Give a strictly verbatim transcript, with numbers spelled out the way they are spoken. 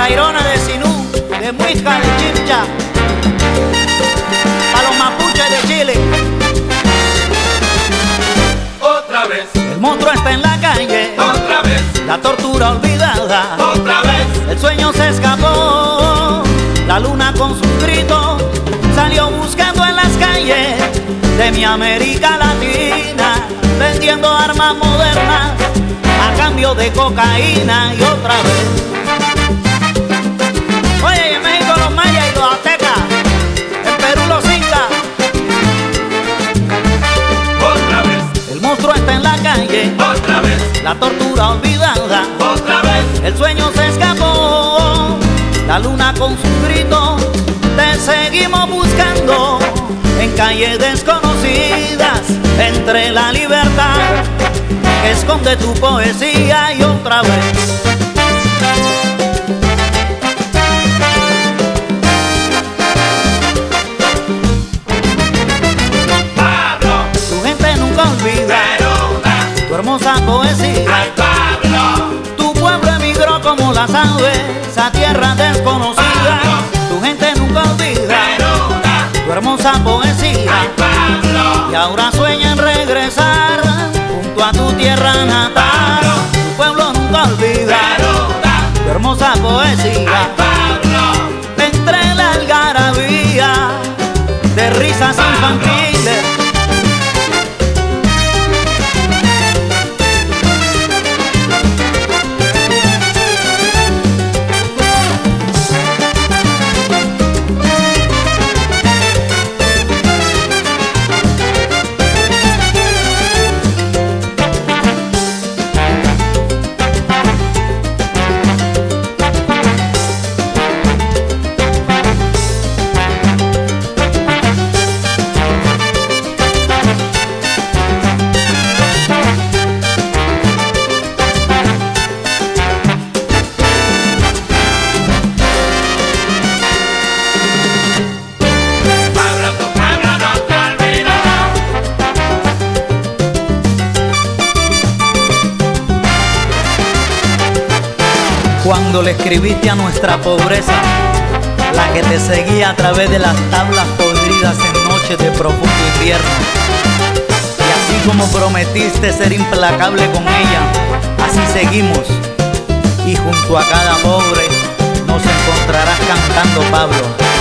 Tairona de Sinú, de Muisca, de Chipcha, a los mapuches de Chile. Otra vez, el monstruo está en la calle, otra vez, la tortura olvidada, otra vez, el sueño se escapó, la luna con sus gritos salió buscando en las calles de mi América Latina, vendiendo armas modernas a cambio de cocaína. Y otra vez, oye, en México los mayas y los aztecas, en Perú los incas. otra vez, El monstruo está en la calle, otra vez, la tortura olvidada, otra vez, el sueño se escapó, la luna con sus gritos te seguimos buscando en calles desconocidas, entre la libertad que esconde tu poesía. Y otra vez, Pablo, tu gente nunca olvida Neruda, tu hermosa poesía. ay Pablo, Tu pueblo emigró como las aves a tierra desconocida. Tu gente nunca olvida Neruda, tu hermosa poesía. ay Pablo, Y ahora sueñan regresar junto a tu tierra natal. Tu pueblo nunca olvida Neruda, tu hermosa ay poesía. Pablo, Entre la algarabía de risas infantiles, Pablo, tu pueblo no te olvidó. cuando le escribiste a nuestra pobreza, la que te seguía a través de las tablas podridas en noches de profundo invierno. Y así como prometiste ser implacable con ella, así seguimos. Y junto a cada pobre nos encontrarás cantando, Pablo.